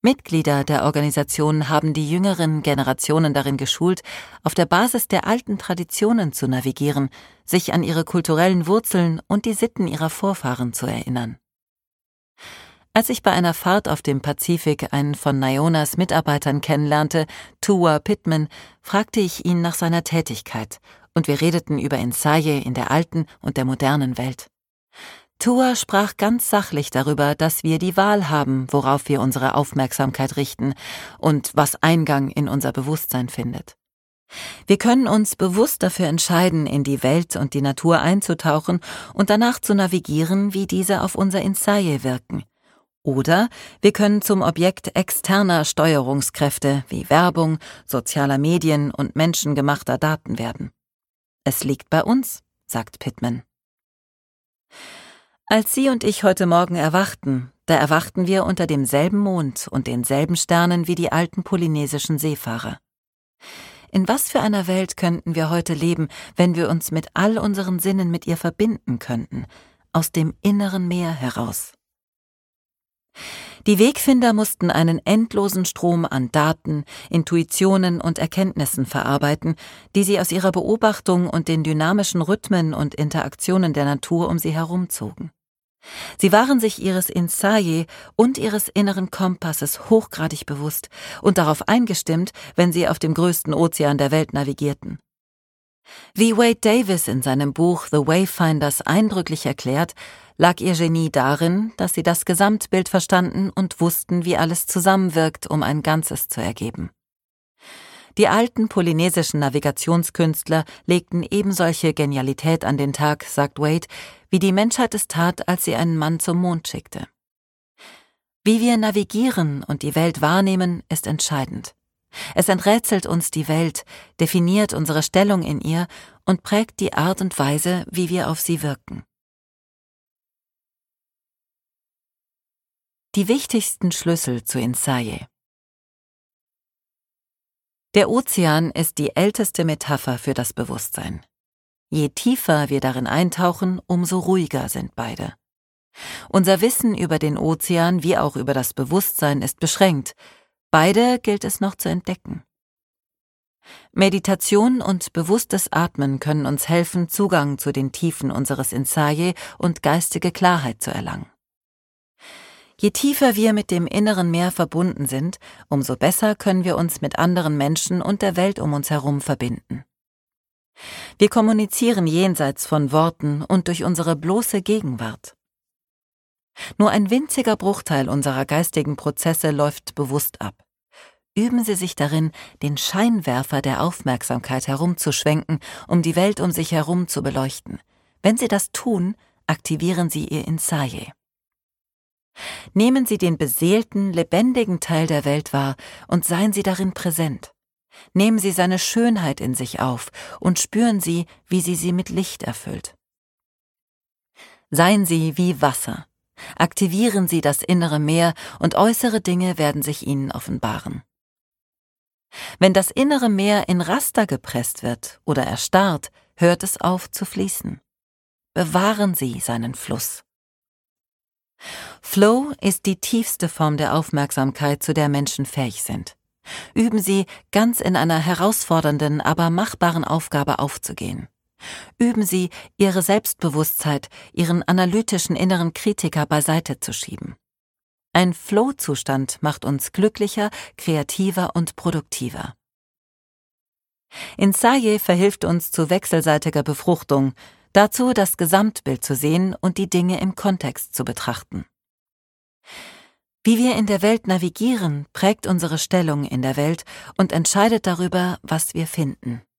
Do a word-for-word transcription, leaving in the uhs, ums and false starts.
Mitglieder der Organisation haben die jüngeren Generationen darin geschult, auf der Basis der alten Traditionen zu navigieren, sich an ihre kulturellen Wurzeln und die Sitten ihrer Vorfahren zu erinnern. Als ich bei einer Fahrt auf dem Pazifik einen von Nayonas Mitarbeitern kennenlernte, Tua Pittman, fragte ich ihn nach seiner Tätigkeit, und wir redeten über Insaye in der alten und der modernen Welt. Tua sprach ganz sachlich darüber, dass wir die Wahl haben, worauf wir unsere Aufmerksamkeit richten und was Eingang in unser Bewusstsein findet. Wir können uns bewusst dafür entscheiden, in die Welt und die Natur einzutauchen und danach zu navigieren, wie diese auf unser Insaye wirken. Oder wir können zum Objekt externer Steuerungskräfte wie Werbung, sozialer Medien und menschengemachter Daten werden. Es liegt bei uns, sagt Pittman. Als Sie und ich heute Morgen erwachten, da erwachten wir unter demselben Mond und denselben Sternen wie die alten polynesischen Seefahrer. In was für einer Welt könnten wir heute leben, wenn wir uns mit all unseren Sinnen mit ihr verbinden könnten, aus dem inneren Meer heraus? Die Wegfinder mussten einen endlosen Strom an Daten, Intuitionen und Erkenntnissen verarbeiten, die sie aus ihrer Beobachtung und den dynamischen Rhythmen und Interaktionen der Natur um sie herumzogen. Sie waren sich ihres Insaye und ihres inneren Kompasses hochgradig bewusst und darauf eingestimmt, wenn sie auf dem größten Ozean der Welt navigierten. Wie Wade Davis in seinem Buch The Wayfinders eindrücklich erklärt, lag ihr Genie darin, dass sie das Gesamtbild verstanden und wussten, wie alles zusammenwirkt, um ein Ganzes zu ergeben. Die alten polynesischen Navigationskünstler legten ebensolche Genialität an den Tag, sagt Wade, wie die Menschheit es tat, als sie einen Mann zum Mond schickte. Wie wir navigieren und die Welt wahrnehmen, ist entscheidend. Es enträtselt uns die Welt, definiert unsere Stellung in ihr und prägt die Art und Weise, wie wir auf sie wirken. Die wichtigsten Schlüssel zu Insaye. Der Ozean ist die älteste Metapher für das Bewusstsein. Je tiefer wir darin eintauchen, umso ruhiger sind beide. Unser Wissen über den Ozean wie auch über das Bewusstsein ist beschränkt. Beide gilt es noch zu entdecken. Meditation und bewusstes Atmen können uns helfen, Zugang zu den Tiefen unseres Insaye und geistige Klarheit zu erlangen. Je tiefer wir mit dem inneren Meer verbunden sind, umso besser können wir uns mit anderen Menschen und der Welt um uns herum verbinden. Wir kommunizieren jenseits von Worten und durch unsere bloße Gegenwart. Nur ein winziger Bruchteil unserer geistigen Prozesse läuft bewusst ab. Üben Sie sich darin, den Scheinwerfer der Aufmerksamkeit herumzuschwenken, um die Welt um sich herum zu beleuchten. Wenn Sie das tun, aktivieren Sie Ihr Insaye. Nehmen Sie den beseelten, lebendigen Teil der Welt wahr und seien Sie darin präsent. Nehmen Sie seine Schönheit in sich auf und spüren Sie, wie sie sie mit Licht erfüllt. Seien Sie wie Wasser. Aktivieren Sie das innere Meer und äußere Dinge werden sich Ihnen offenbaren. Wenn das innere Meer in Raster gepresst wird oder erstarrt, hört es auf zu fließen. Bewahren Sie seinen Fluss. Flow ist die tiefste Form der Aufmerksamkeit, zu der Menschen fähig sind. Üben Sie, ganz in einer herausfordernden, aber machbaren Aufgabe aufzugehen. Üben Sie, Ihre Selbstbewusstheit, Ihren analytischen inneren Kritiker beiseite zu schieben. Ein Flow-Zustand macht uns glücklicher, kreativer und produktiver. Insaye verhilft uns zu wechselseitiger Befruchtung, dazu das Gesamtbild zu sehen und die Dinge im Kontext zu betrachten. Wie wir in der Welt navigieren, prägt unsere Stellung in der Welt und entscheidet darüber, was wir finden.